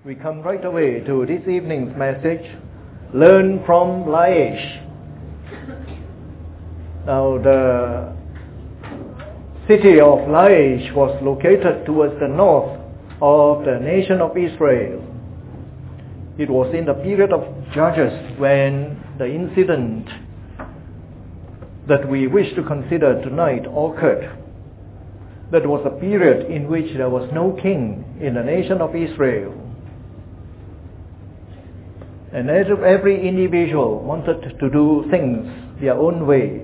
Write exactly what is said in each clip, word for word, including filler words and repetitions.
we come right away to this evening's message, Learn from Laish. Now, the city of Laish was located towards the north of the nation of Israel. It was in the period of Judges when the incident that we wish to consider tonight occurred. That was a period in which there was no king in the nation of Israel. And every individual wanted to do things their own way.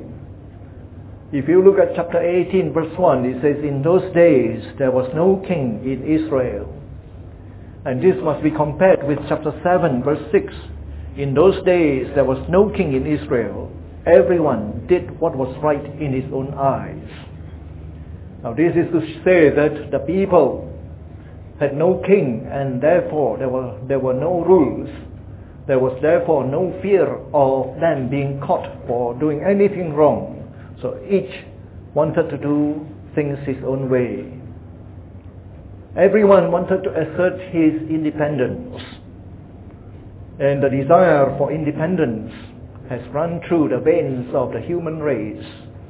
If you look at chapter eighteen verse one, it says, in those days there was no king in Israel. And this must be compared with chapter seven verse six. In those days there was no king in Israel. Everyone did what was right in his own eyes. Now this is to say that the people had no king, and therefore there were, there were no rules. There was therefore no fear of them being caught for doing anything wrong. So each wanted to do things his own way. Everyone wanted to assert his independence. And the desire for independence has run through the veins of the human race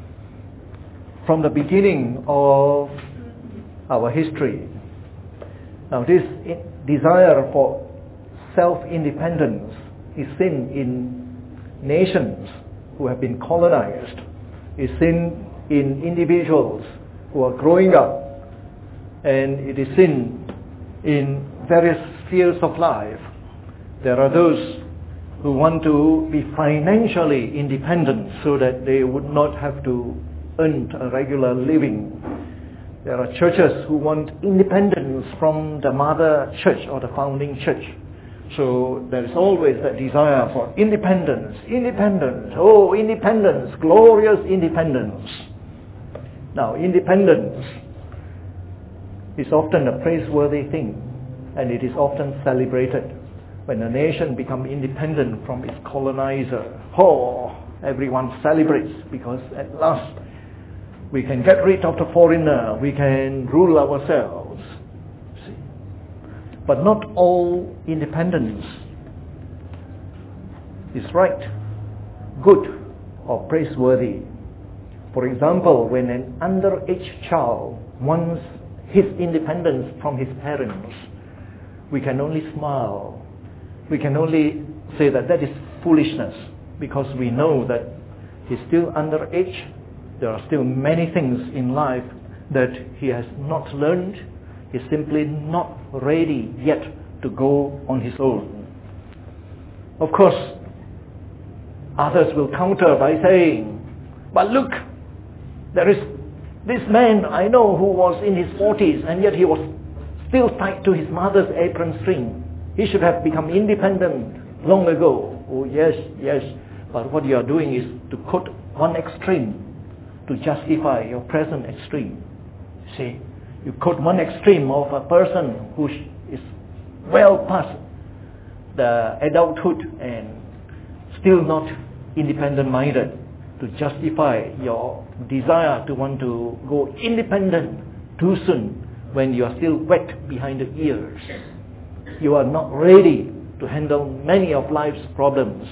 from the beginning of our history. Now this desire for self-independence is seen in nations who have been colonized, is seen in individuals who are growing up, and it is seen in various spheres of life. There are those who want to be financially independent so that they would not have to earn a regular living. There are churches who want independence from the mother church or the founding church. So there is always that desire for independence, independence, oh independence, glorious independence. Now independence is often a praiseworthy thing, and it is often celebrated when a nation becomes independent from its colonizer. Oh, everyone celebrates because at last we can get rid of the foreigner, we can rule ourselves. See? But not all independence is right, good, or praiseworthy. For example, when an underage child wants his independence from his parents, we can only smile. We can only say that that is foolishness, because we know that he's still underage. There are still many things in life that he has not learned. He's simply not ready yet to go on his own. Of course, others will counter by saying, but look, there is this man I know who was in his forties and yet he was still tied to his mother's apron string. He should have become independent long ago. Oh yes, yes, but what you are doing is to quote one extreme to justify your present extreme. See, you quote one extreme of a person who is well past the adulthood and still not independent-minded, to justify your desire to want to go independent too soon when you are still wet behind the ears. You are not ready to handle many of life's problems,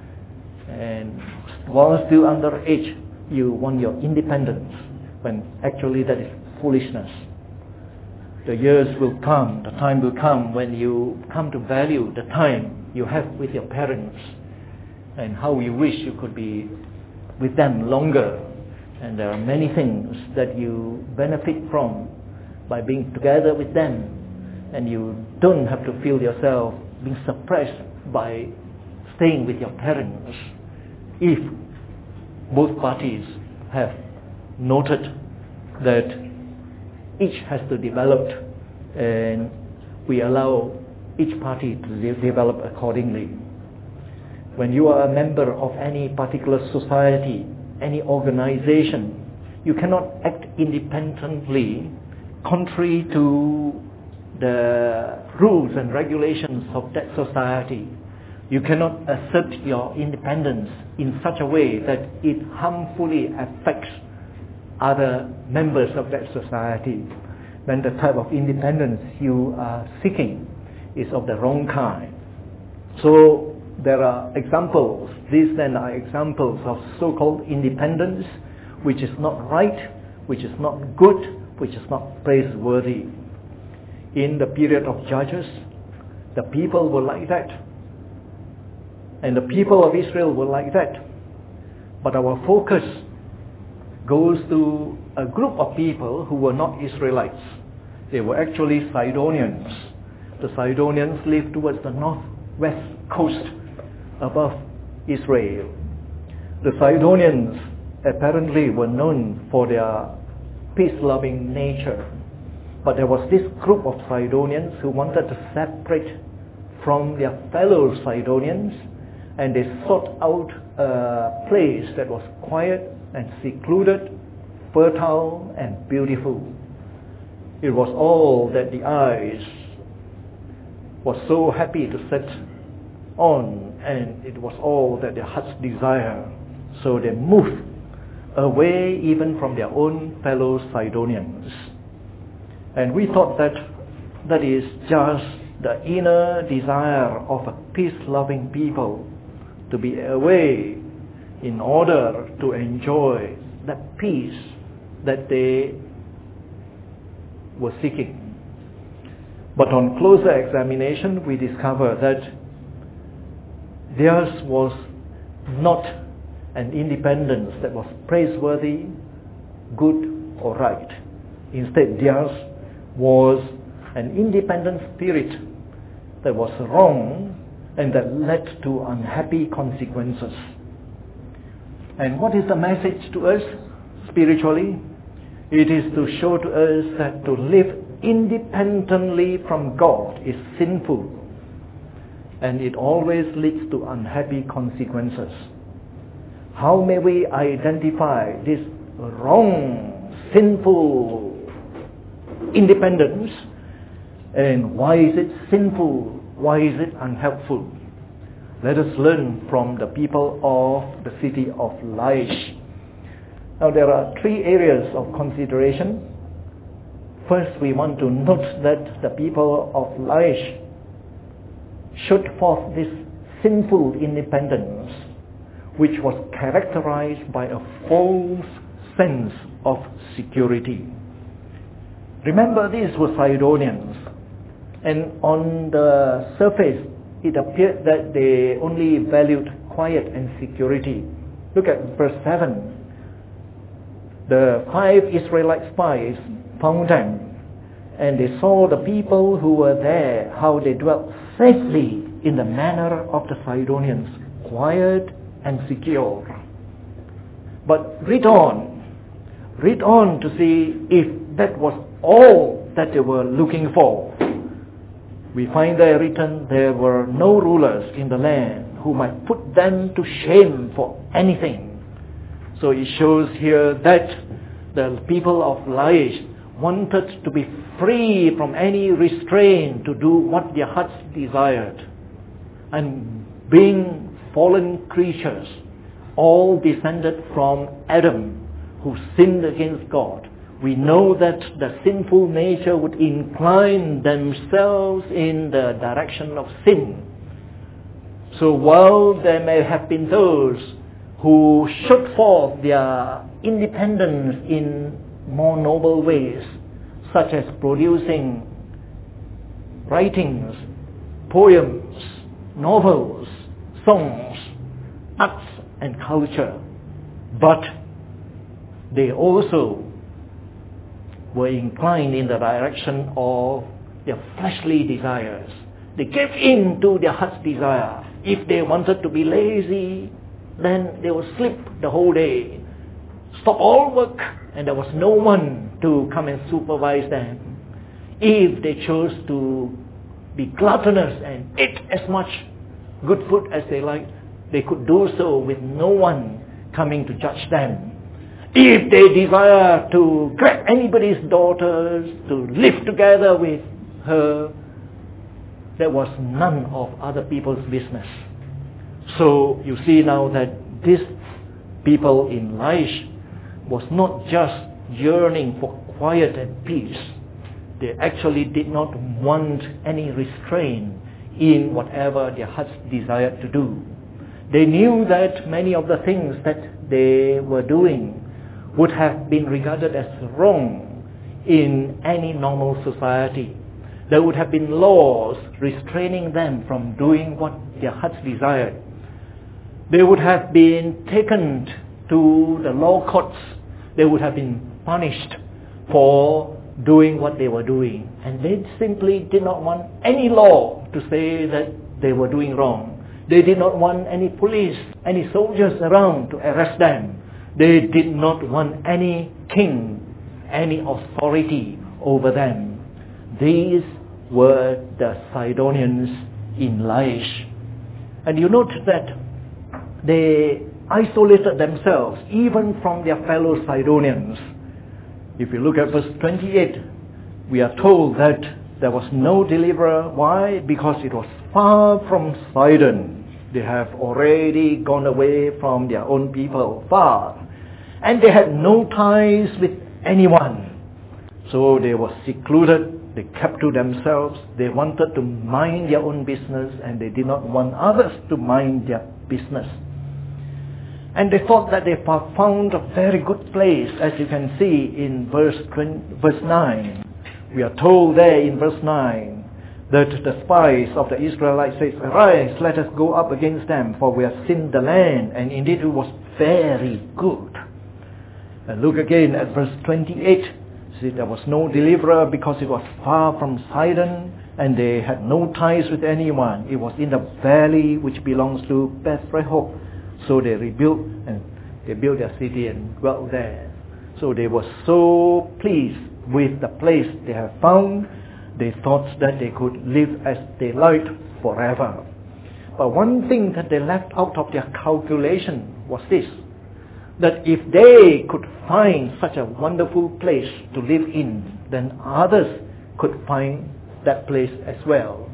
and while still underage, you want your independence, when actually that is foolishness. The years will come, the time will come when you come to value the time you have with your parents and how you wish you could be with them longer. And there are many things that you benefit from by being together with them, and you don't have to feel yourself being suppressed by staying with your parents if both parties have noted that each has to develop, and we allow each party to de- develop accordingly. When you are a member of any particular society, any organization, you cannot act independently contrary to the rules and regulations of that society. You cannot assert your independence in such a way that it harmfully affects other members of that society. Then the type of independence you are seeking is of the wrong kind. So there are examples, these then are examples of so-called independence, which is not right, which is not good, which is not praiseworthy. In the period of Judges, the people were like that. And the people of Israel were like that. But our focus goes to a group of people who were not Israelites. They were actually Sidonians. The Sidonians lived towards the northwest coast above Israel. The Sidonians apparently were known for their peace-loving nature. But there was this group of Sidonians who wanted to separate from their fellow Sidonians, and they sought out a place that was quiet and secluded, fertile and beautiful. It was all that the eyes was so happy to set on, and it was all that their hearts desire. So they moved away even from their own fellow Sidonians. And we thought that that is just the inner desire of a peace-loving people, to be away in order to enjoy that peace that they were seeking. But on closer examination, we discover that theirs was not an independence that was praiseworthy, good or right. Instead, theirs was an independent spirit that was wrong and that led to unhappy consequences. And what is the message to us spiritually? It is to show to us that to live independently from God is sinful, and it always leads to unhappy consequences. How may we identify this wrong, sinful independence, and why is it sinful? Why is it unhelpful? Let us learn from the people of the city of Laish. Now there are three areas of consideration. First, we want to note that the people of Laish showed forth this sinful independence, which was characterized by a false sense of security. Remember, these were Sidonians, and on the surface it appeared that they only valued quiet and security. Look at verse seven. The five Israelite spies found them, and they saw the people who were there, how they dwelt safely in the manner of the Sidonians, quiet and secure. But read on, read on to see if that was all that they were looking for. We find there written, there were no rulers in the land who might put them to shame for anything. So it shows here that the people of Laish wanted to be free from any restraint to do what their hearts desired. And being fallen creatures, all descended from Adam, who sinned against God, we know that the sinful nature would incline themselves in the direction of sin. So while there may have been those who showed forth their independence in more noble ways, such as producing writings, poems, novels, songs, arts and culture, but they also were inclined in the direction of their fleshly desires. They gave in to their heart's desire. If they wanted to be lazy, then they would sleep the whole day, stop all work, and there was no one to come and supervise them. If they chose to be gluttonous and eat as much good food as they liked, they could do so with no one coming to judge them. If they desire to grab anybody's daughters, to live together with her, that was none of other people's business. So you see now that these people in Laish was not just yearning for quiet and peace. They actually did not want any restraint in whatever their hearts desired to do. They knew that many of the things that they were doing would have been regarded as wrong in any normal society. There would have been laws restraining them from doing what their hearts desired. They would have been taken to the law courts. They would have been punished for doing what they were doing. And they simply did not want any law to say that they were doing wrong. They did not want any police, any soldiers around to arrest them. They did not want any king, any authority over them. These were the Sidonians in Laish. And you note that they isolated themselves even from their fellow Sidonians. If you look at verse twenty-eight, we are told that there was no deliverer. Why? Because it was far from Sidon. They have already gone away from their own people, far. And they had no ties with anyone. So they were secluded, they kept to themselves, they wanted to mind their own business, and they did not want others to mind their business. And they thought that they found a very good place, as you can see in verse verse nine. We are told there in verse nine that the spies of the Israelites says, "Arise, let us go up against them, for we have seen the land." And indeed it was very good. And look again at verse twenty-eight. See, there was no deliverer because it was far from Sidon, and they had no ties with anyone. It was in the valley which belongs to Beth Rehob. So they rebuilt, and they built their city and dwelt there. So they were so pleased with the place they have found. They thought that they could live as they liked forever. But one thing that they left out of their calculation was this, that if they could find such a wonderful place to live in, then others could find that place as well.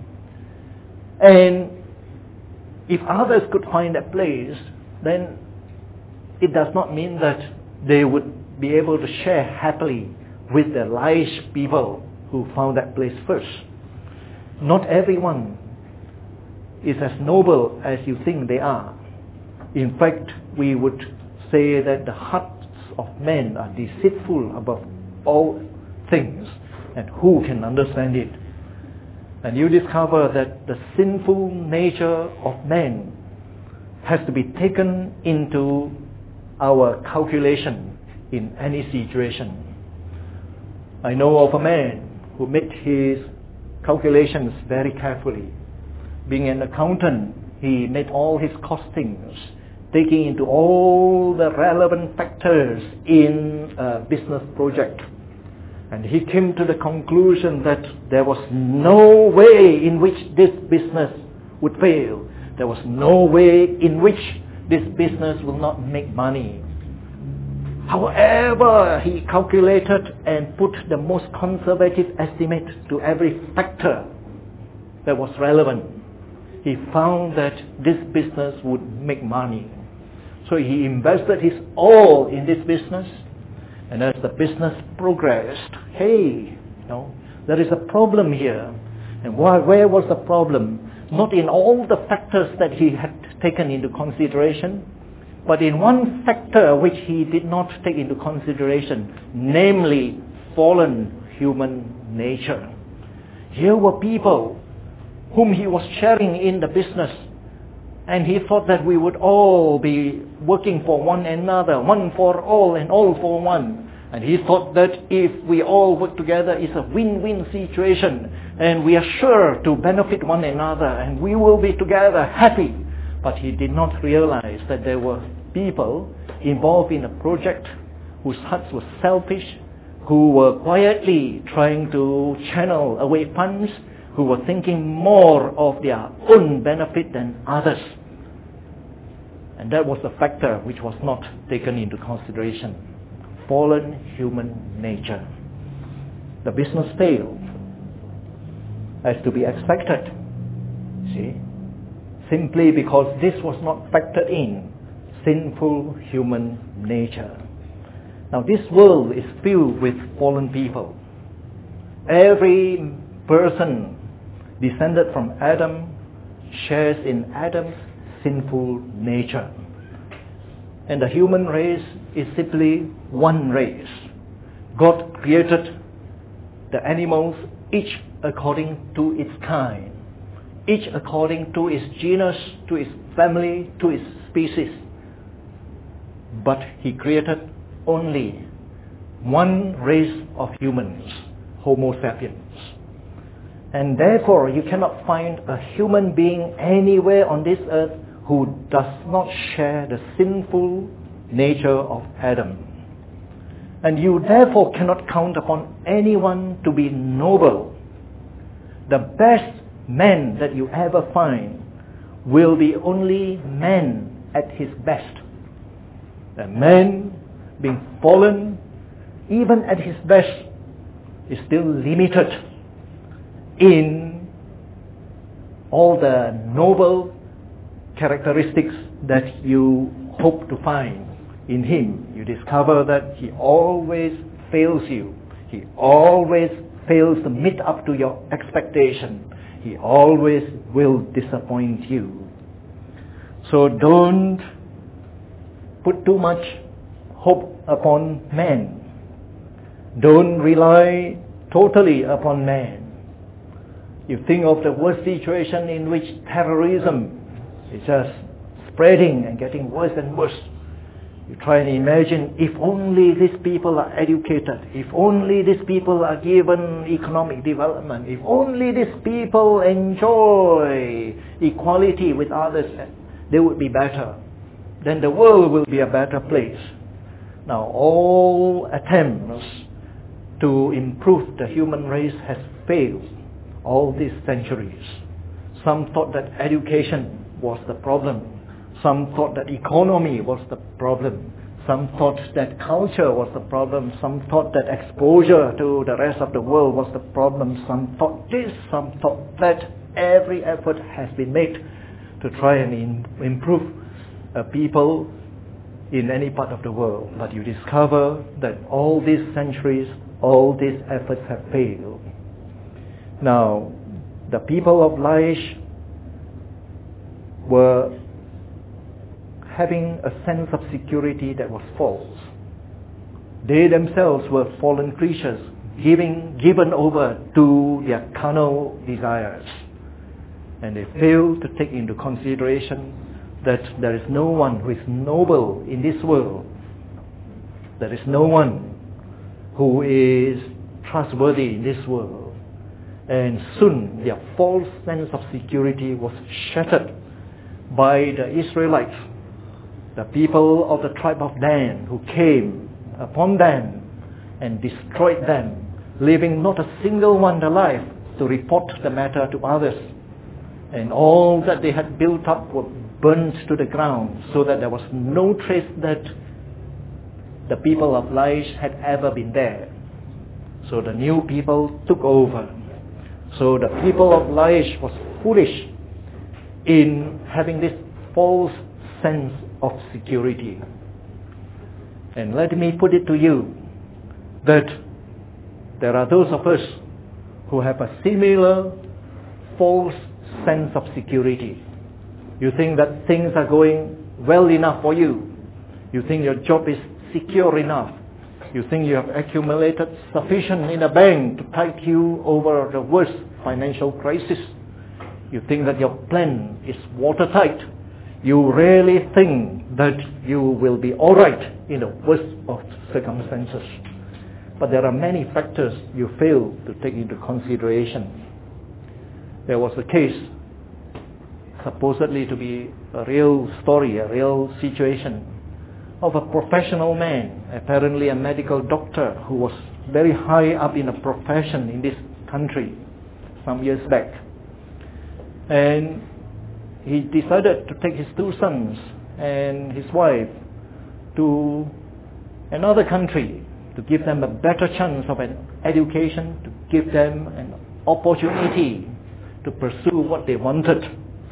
And if others could find that place, then it does not mean that they would be able to share happily with the Laish people who found that place first. Not everyone is as noble as you think they are. In fact, we would say that the hearts of men are deceitful above all things, and who can understand it? And you discover that the sinful nature of man has to be taken into our calculation in any situation. I know of a man who made his calculations very carefully. Being an accountant, he made all his costings, taking into all the relevant factors in a business project. And he came to the conclusion that there was no way in which this business would fail. There was no way in which this business will not make money. However, he calculated and put the most conservative estimate to every factor that was relevant. He found that this business would make money. So he invested his all in this business. And as the business progressed, hey, you know, there is a problem here. And why, where was the problem? Not in all the factors that he had taken into consideration, but in one factor which he did not take into consideration, namely fallen human nature. Here were people whom he was sharing in the business, and he thought that we would all be working for one another, one for all and all for one. And he thought that if we all work together, it's a win-win situation, and we are sure to benefit one another, and we will be together happy. But he did not realize that there were people involved in a project whose hearts were selfish, who were quietly trying to channel away funds, who were thinking more of their own benefit than others. And that was the factor which was not taken into consideration. Fallen human nature. The business failed, as to be expected. See? Simply because this was not factored in. Sinful human nature. Now this world is filled with fallen people. Every person descended from Adam shares in Adam's sinful nature. And the human race is simply one race. God created the animals, each according to its kind, each according to its genus, to its family, to its species. But He created only one race of humans, Homo sapiens. And therefore, you cannot find a human being anywhere on this earth who does not share the sinful nature of Adam. And you therefore cannot count upon anyone to be noble. The best man that you ever find will be only man at his best. A man being fallen, even at his best, is still limited in all the noble characteristics that you hope to find in him. You discover that he always fails you. He always fails to meet up to your expectation. He always will disappoint you. So don't put too much hope upon man. Don't rely totally upon man. You think of the worst situation in which terrorism is just spreading and getting worse and worse. You try and imagine, if only these people are educated, if only these people are given economic development, if only these people enjoy equality with others, they would be better. Then the world will be a better place. Now, all attempts to improve the human race has failed all these centuries. Some thought that education was the problem. Some thought that economy was the problem. Some thought that culture was the problem. Some thought that exposure to the rest of the world was the problem. Some thought this, some thought that. Every effort has been made to try and in, improve uh, people in any part of the world. But you discover that all these centuries, all these efforts have failed. Now, the people of Laish were having a sense of security that was false. They themselves were fallen creatures, giving, given over to their carnal desires. And they failed to take into consideration that there is no one who is noble in this world. There is no one who is trustworthy in this world. And soon their false sense of security was shattered by the Israelites, the people of the tribe of Dan, who came upon them and destroyed them, leaving not a single one alive to report the matter to others. And all that they had built up were burnt to the ground, so that there was no trace that the people of Laish had ever been there. So the new people took over. So the people of Laish was foolish in having this false sense of security. And let me put it to you that there are those of us who have a similar false sense of security. You think that things are going well enough for you. You think your job is secure enough. You think you have accumulated sufficient in the bank to tide you over the worst financial crisis. You think that your plan is watertight. You really think that you will be alright in the worst of circumstances. But there are many factors you fail to take into consideration. There was a case, supposedly to be a real story, a real situation, of a professional man, apparently a medical doctor, who was very high up in a profession in this country some years back. And he decided to take his two sons and his wife to another country to give them a better chance of an education, to give them an opportunity to pursue what they wanted.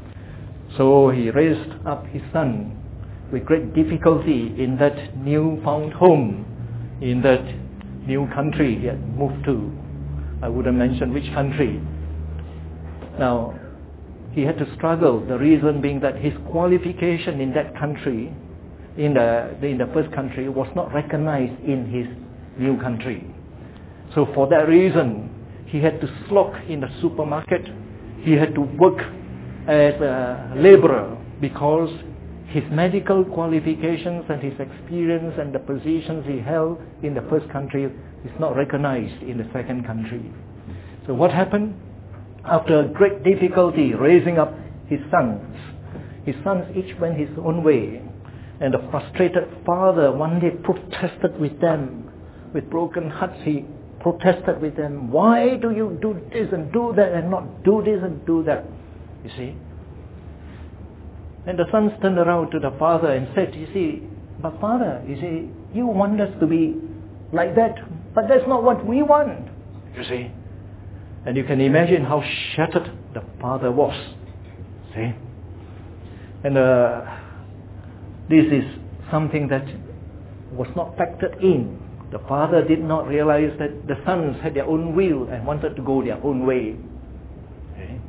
So he raised up his son with great difficulty in that new found home, in that new country he had moved to. I wouldn't mention which country. Now, he had to struggle, the reason being that his qualification in that country, in the, in the first country, was not recognized in his new country. So for that reason, he had to slog in the supermarket. He had to work as a laborer because his medical qualifications and his experience and the positions he held in the first country is not recognized in the second country. So what happened? After a great difficulty raising up his sons, his sons each went his own way, and the frustrated father one day protested with them. With broken hearts he protested with them, why do you do this and do that and not do this and do that? You see? And the sons turned around to the father and said, you see, but father, you see, you want us to be like that, but that's not what we want. You see? And you can imagine how shattered the father was. See? And uh, this is something that was not factored in. The father did not realize that the sons had their own will and wanted to go their own way. Okay.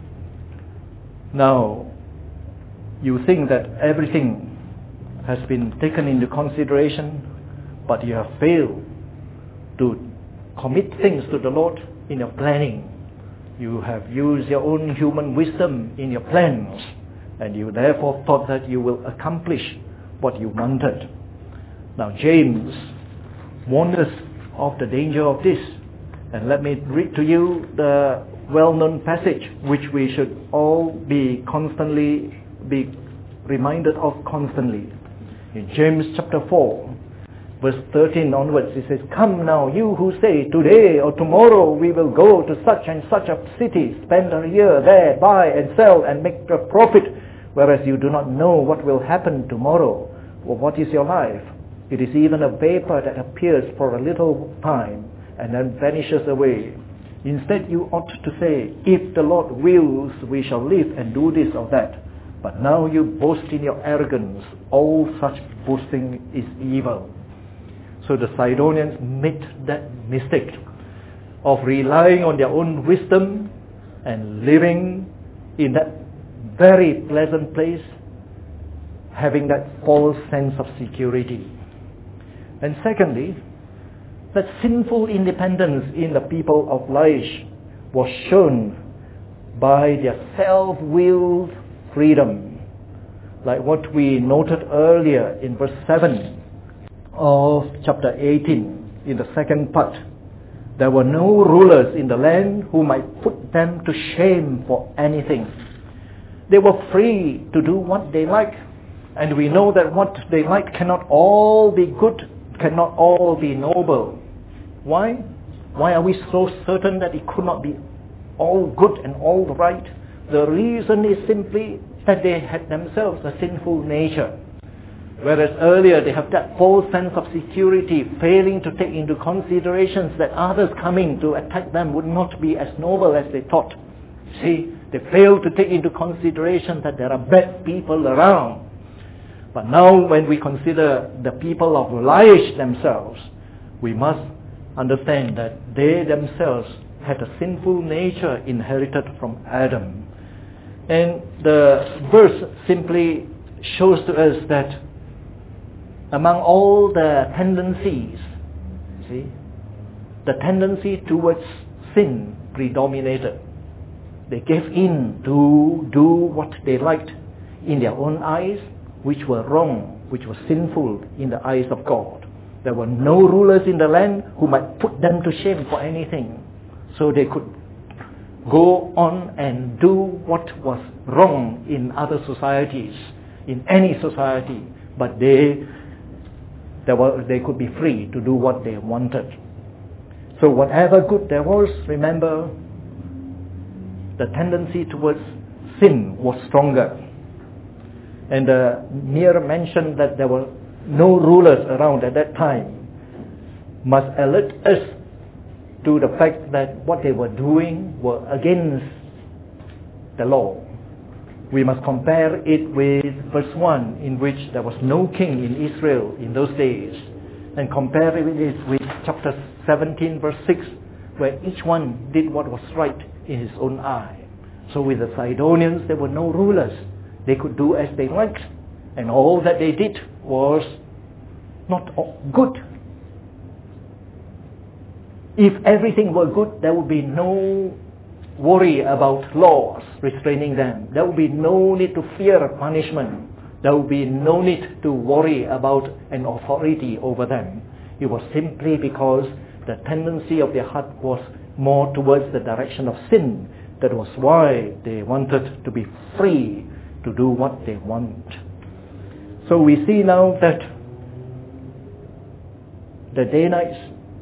Now, you think that everything has been taken into consideration, but you have failed to commit things to the Lord in your planning. You have used your own human wisdom in your plans, and you therefore thought that you will accomplish what you wanted. Now, James warned us of the danger of this. And let me read to you the well-known passage which we should all be constantly be reminded of constantly. In James chapter four, verse thirteen onwards, it says, come now, you who say, today or tomorrow we will go to such and such a city, spend a year there, buy and sell and make a profit, whereas you do not know what will happen tomorrow. Or what is your life? It is even a vapor that appears for a little time and then vanishes away. Instead, you ought to say, if the Lord wills, we shall live and do this or that. But now you boast in your arrogance. All such boasting is evil. So the Sidonians made that mistake of relying on their own wisdom and living in that very pleasant place, having that false sense of security. And secondly, that sinful independence in the people of Laish was shown by their self-willed freedom. Like what we noted earlier in verse seven of chapter eighteen, in the second part. There were no rulers in the land who might put them to shame for anything. They were free to do what they like. And we know that what they like cannot all be good, cannot all be noble. Why? Why are we so certain that it could not be all good and all right? The reason is simply that they had themselves a sinful nature. Whereas earlier they have that false sense of security, failing to take into considerations that others coming to attack them would not be as noble as they thought. See, they failed to take into consideration that there are bad people around. But now when we consider the people of Laish themselves, we must understand that they themselves had a sinful nature inherited from Adam. And the verse simply shows to us that among all the tendencies, see, the tendency towards sin predominated. They gave in to do what they liked in their own eyes, which were wrong, which was sinful in the eyes of God. There were no rulers in the land who might put them to shame for anything. So they could go on and do what was wrong in other societies, in any society, but they, they, were, they could be free to do what they wanted. So whatever good there was, remember, the tendency towards sin was stronger. And the mere mention that there were no rulers around at that time must alert us to the fact that what they were doing were against the law. We must compare it with verse one, in which there was no king in Israel in those days, and compare it with chapter seventeen verse six, where each one did what was right in his own eye. So with the Sidonians, there were no rulers. They could do as they liked, and all that they did was not good. If everything were good, there would be no worry about laws restraining them. There would be no need to fear punishment. There would be no need to worry about an authority over them. It was simply because the tendency of their heart was more towards the direction of sin. That was why they wanted to be free to do what they want. So we see now that the Danites,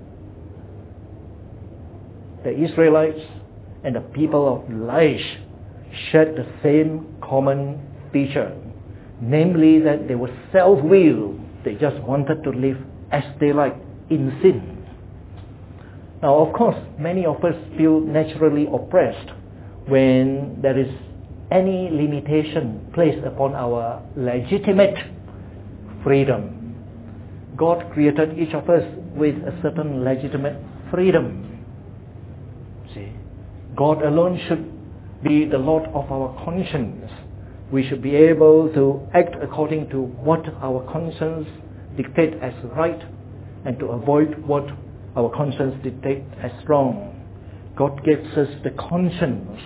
the Israelites, and the people of Laish shared the same common feature, namely that they were self-willed. They just wanted to live as they like in sin. Now, of course, many of us feel naturally oppressed when there is any limitation placed upon our legitimate freedom. God created each of us with a certain legitimate freedom. See, God alone should be the Lord of our conscience. We should be able to act according to what our conscience dictates as right, and to avoid what our conscience dictates as wrong. God gives us the conscience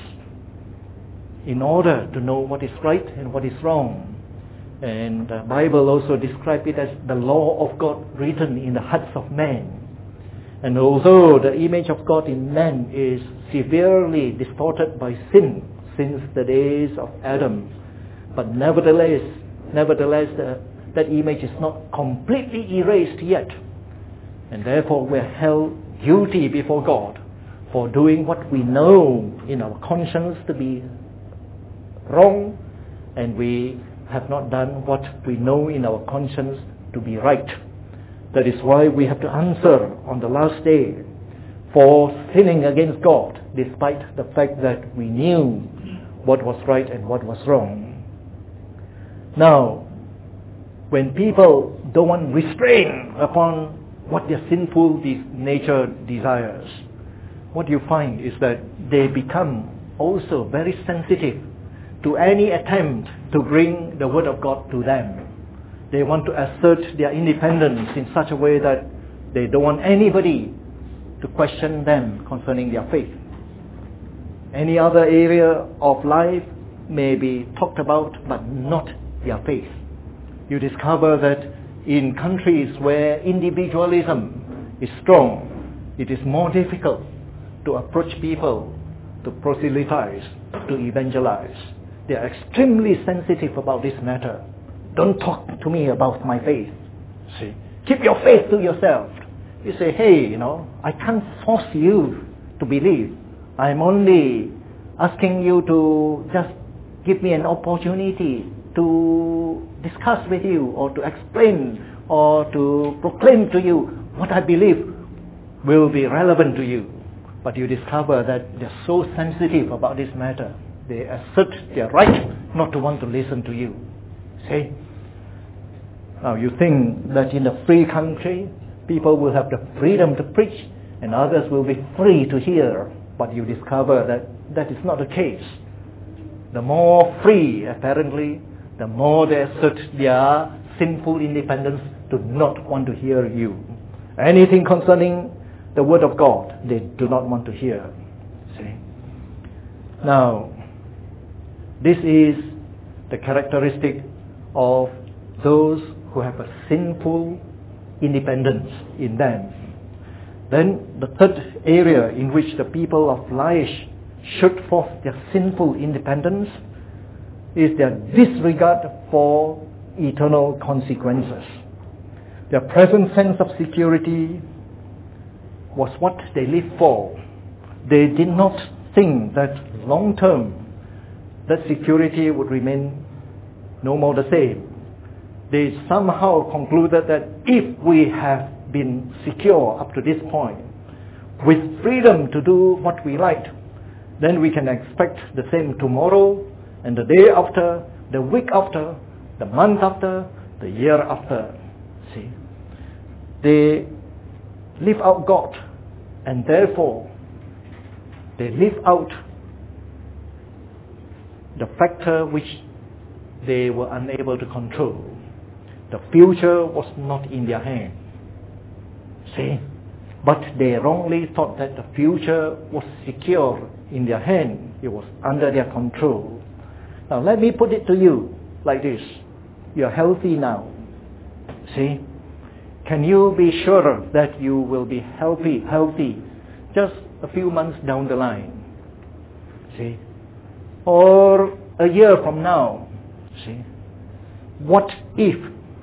in order to know what is right and what is wrong. And the Bible also describes it as the law of God written in the hearts of men. And although the image of God in man is severely distorted by sin since the days of Adam, but nevertheless, nevertheless, the, that image is not completely erased yet. And therefore we're held guilty before God for doing what we know in our conscience to be wrong, and we have not done what we know in our conscience to be right. That is why we have to answer on the last day for sinning against God, despite the fact that we knew what was right and what was wrong. Now, when people don't restrain upon what their sinful de- nature desires, what you find is that they become also very sensitive to any attempt to bring the Word of God to them. They want to assert their independence in such a way that they don't want anybody to question them concerning their faith. Any other area of life may be talked about, but not their faith. You discover that in countries where individualism is strong, it is more difficult to approach people, to proselytize, to evangelize. They are extremely sensitive about this matter. Don't talk to me about my faith. See, keep your faith to yourself. You say, hey, you know, I can't force you to believe. I'm only asking you to just give me an opportunity to discuss with you, or to explain, or to proclaim to you what I believe will be relevant to you. But you discover that they're so sensitive about this matter. They assert their right not to want to listen to you. See? Now you think that in a free country, people will have the freedom to preach, and others will be free to hear. But you discover that that is not the case. The more free, apparently, the more they assert their sinful independence to not want to hear you. Anything concerning the Word of God, they do not want to hear. See? Now, this is the characteristic of those who have a sinful independence in them. Then the third area in which the people of Laish showed forth their sinful independence is their disregard for eternal consequences. Their present sense of security was what they lived for. They did not think that long term that security would remain no more the same. They somehow concluded that if we have been secure up to this point, with freedom to do what we liked, then we can expect the same tomorrow, and the day after, the week after, the month after, the year after. See, they leave out God, and therefore they live out the factor which they were unable to control. The future was not in their hand. See? But they wrongly thought that the future was secure in their hand. It was under their control. Now let me put it to you like this. You are healthy now. See? Can you be sure that you will be healthy, healthy just a few months down the line? See? Or a year from now? See? What if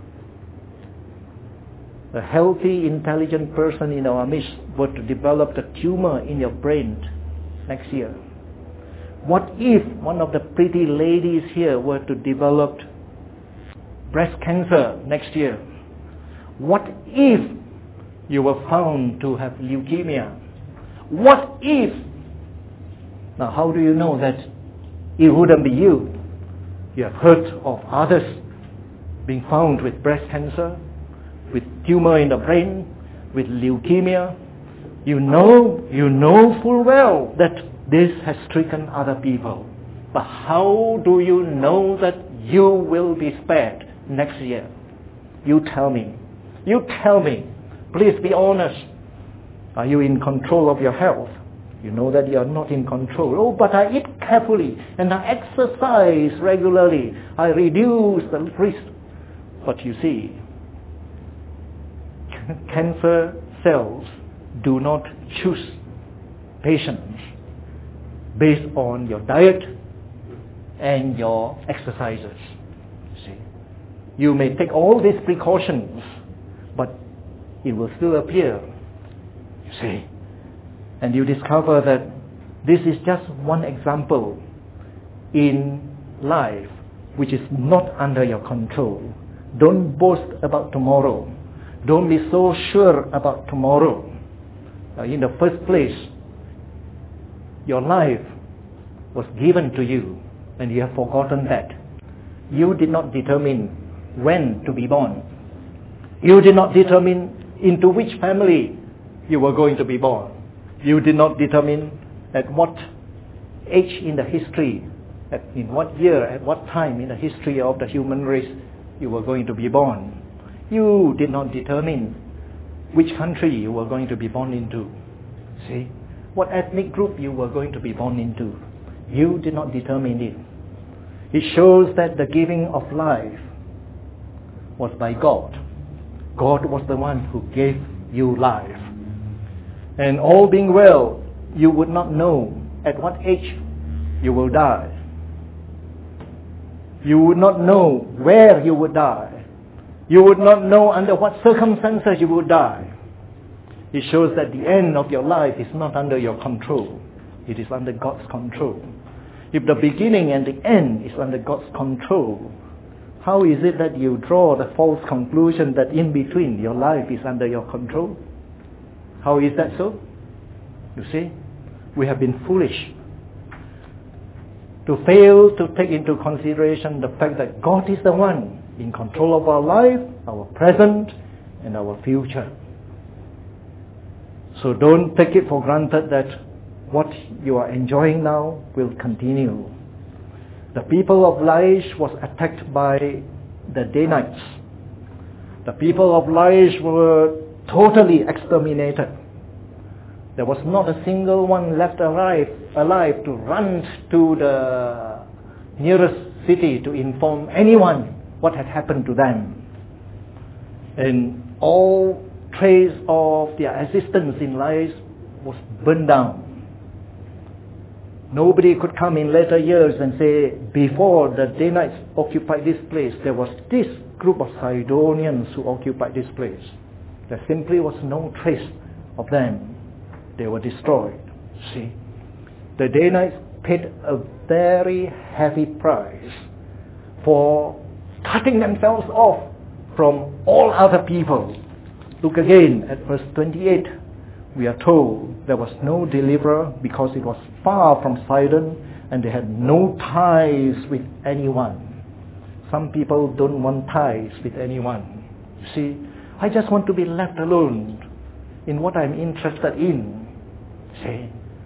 a healthy, intelligent person in our midst were to develop a tumor in your brain next year? What if one of the pretty ladies here were to develop breast cancer next year? What if you were found to have leukemia? What if? Now how do you know that it wouldn't be you? You have heard of others being found with breast cancer, with tumor in the brain, with leukemia. You know, you know full well that this has stricken other people. But how do you know that you will be spared next year? You tell me. You tell me. Please be honest. Are you in control of your health? You know that you are not in control. Oh, but I eat carefully and I exercise regularly. I reduce the risk. But you see, cancer cells do not choose patients based on your diet and your exercises. See, you may take all these precautions, but it will still appear. You see, and you discover that this is just one example in life which is not under your control. Don't boast about tomorrow. Don't be so sure about tomorrow. Uh, in the first place, your life was given to you and you have forgotten that. You did not determine when to be born. You did not determine into which family you were going to be born. You did not determine at what age in the history, at, in what year, at what time in the history of the human race you were going to be born. You did not determine which country you were going to be born into. See? What ethnic group you were going to be born into. You did not determine it. It shows that the giving of life was by God. God was the one who gave you life. And all being well, you would not know at what age you will die. You would not know where you would die. You would not know under what circumstances you would die. It shows that the end of your life is not under your control. It is under God's control. If the beginning and the end is under God's control, how is it that you draw the false conclusion that in between your life is under your control? How is that so? You see, we have been foolish to fail to take into consideration the fact that God is the one in control of our life, our present, and our future. So don't take it for granted that what you are enjoying now will continue. The people of Laish was attacked by the Danites. The people of Laish were totally exterminated. There was not a single one left alive, alive to run to the nearest city to inform anyone what had happened to them. And all trace of their existence in Laish was burned down. Nobody could come in later years and say, before the Danites occupied this place, there was this group of Sidonians who occupied this place. There simply was no trace of them. They were destroyed. See, the Danites paid a very heavy price for cutting themselves off from all other people. Look again at verse twenty-eight. We are told there was no deliverer because it was far from Sidon and they had no ties with anyone. Some people don't want ties with anyone. You see, I just want to be left alone in what I'm interested in. See,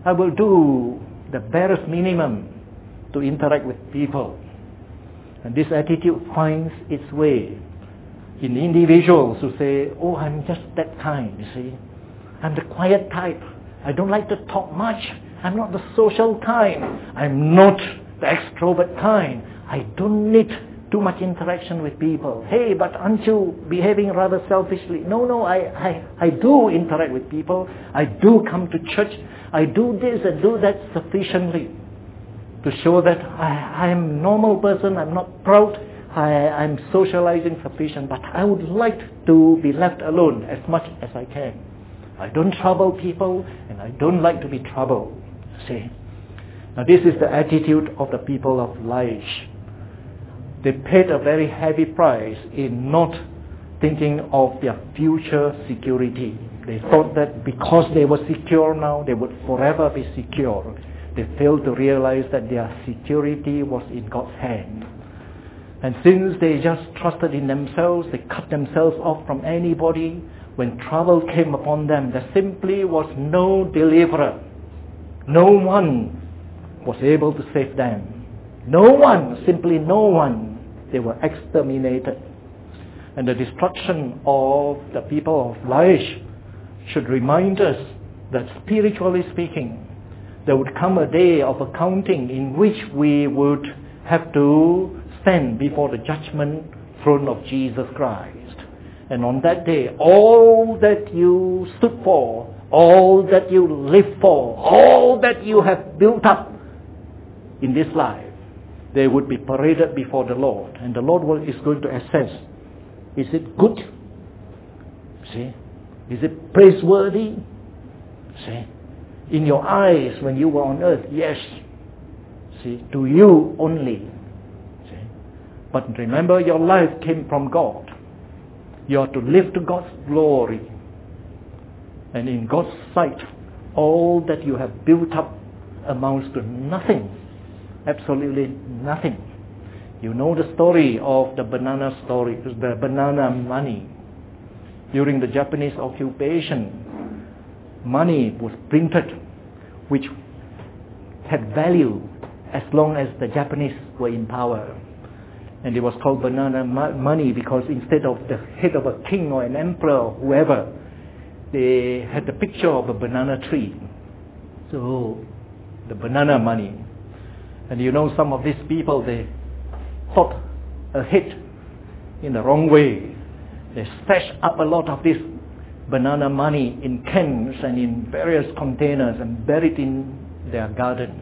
I will do the barest minimum to interact with people. And this attitude finds its way in individuals who say, oh, I'm just that kind, you see. I'm the quiet type. I don't like to talk much. I'm not the social kind. I'm not the extrovert kind. I don't need too much interaction with people. Hey, but aren't you behaving rather selfishly? No, no, I, I, I do interact with people. I do come to church. I do this and do that sufficiently to show that I, I'm a normal person. I'm not proud. I, I'm socializing sufficient, but I would like to be left alone as much as I can. I don't trouble people, and I don't like to be troubled. See? Now this is the attitude of the people of Laish. They paid a very heavy price in not thinking of their future security. They thought that because they were secure now, they would forever be secure. They failed to realize that their security was in God's hand. And since they just trusted in themselves, they cut themselves off from anybody. When trouble came upon them, there simply was no deliverer. No one was able to save them. No one, simply no one. They were exterminated. And the destruction of the people of Laish should remind us that spiritually speaking, there would come a day of accounting in which we would have to stand before the judgment throne of Jesus Christ. And on that day, all that you stood for, all that you lived for, all that you have built up in this life, they would be paraded before the Lord. And the Lord is going to assess, is it good? See? Is it praiseworthy? See? In your eyes when you were on earth, yes. See? To you only. See? But remember, your life came from God. You are to live to God's glory. And in God's sight, all that you have built up amounts to nothing. Absolutely nothing. You know the story of the banana story, the banana money. During the Japanese occupation, money was printed which had value as long as the Japanese were in power. And it was called banana money because instead of the head of a king or an emperor or whoever, they had the picture of a banana tree. So, the banana money. And you know, some of these people, they thought ahead in the wrong way. They stashed up a lot of this banana money in cans and in various containers and buried in their garden.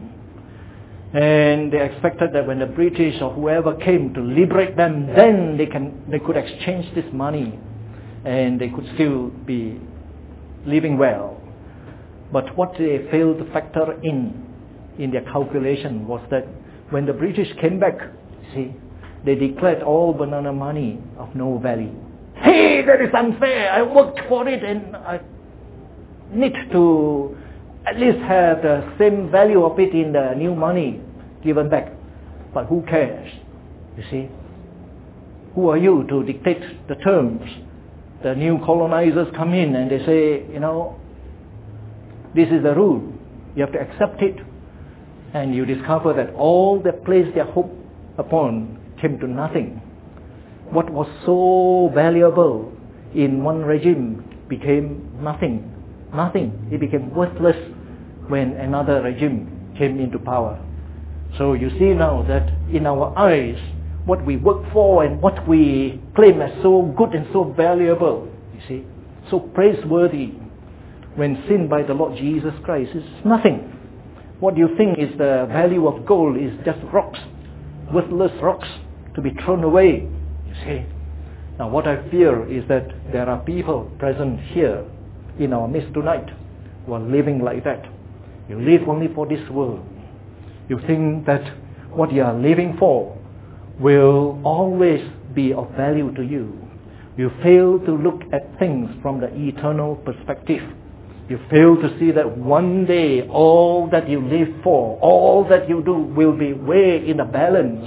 And they expected that when the British or whoever came to liberate them, then they can they could exchange this money and they could still be living well. But what they failed to factor in in their calculation was that when the British came back, see, they declared all banana money of no value. Hey, that is unfair. I worked for it and I need to at least have the same value of it in the new money given back. But who cares? You see? Who are you to dictate the terms? The new colonizers come in and they say, you know, this is the rule. You have to accept it. And you discover that all they placed their hope upon came to nothing. What was so valuable in one regime became nothing. Nothing. It became worthless when another regime came into power. So you see now that in our eyes, what we work for and what we claim as so good and so valuable, you see, so praiseworthy, when seen by the Lord Jesus Christ, is nothing. What you think is the value of gold is just rocks, worthless rocks to be thrown away, you see. Now what I fear is that there are people present here in our midst tonight who are living like that. You live only for this world. You think that what you are living for will always be of value to you. You fail to look at things from the eternal perspective. You fail to see that one day all that you live for, all that you do will be weighed in a balance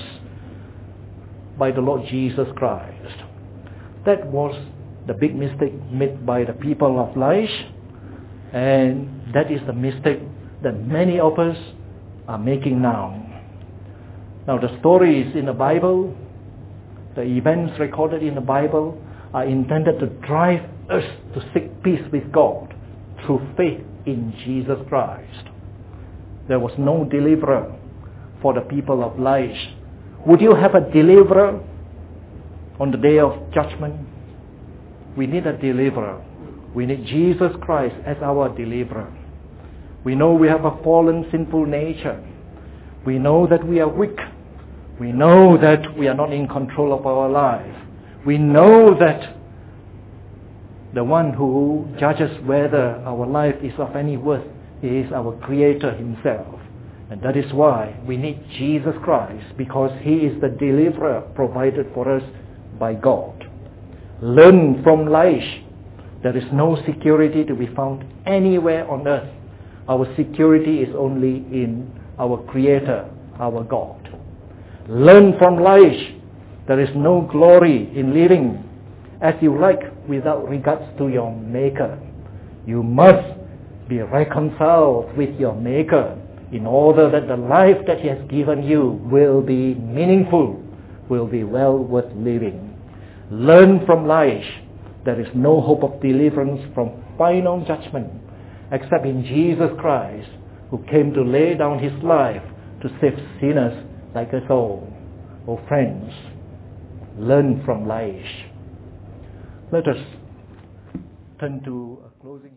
by the Lord Jesus Christ. That was the big mistake made by the people of Laish, and that is the mistake that many of us are making now. Now the stories in the Bible, the events recorded in the Bible are intended to drive us to seek peace with God through faith in Jesus Christ. There was no deliverer for the people of Laish. Would you have a deliverer on the day of judgment? We need a deliverer. We need Jesus Christ as our deliverer. We know we have a fallen, sinful nature. We know that we are weak. We know that we are not in control of our life. We know that the one who judges whether our life is of any worth is our Creator Himself. And that is why we need Jesus Christ, because He is the deliverer provided for us by God. Learn from Laish. There is no security to be found anywhere on earth. Our security is only in our Creator, our God. Learn from Laish. There is no glory in living as you like without regards to your Maker. You must be reconciled with your Maker in order that the life that He has given you will be meaningful, will be well worth living. Learn from Laish. There is no hope of deliverance from final judgment except in Jesus Christ, who came to lay down His life to save sinners like us all. Oh friends, learn from Laish. Let us turn to a closing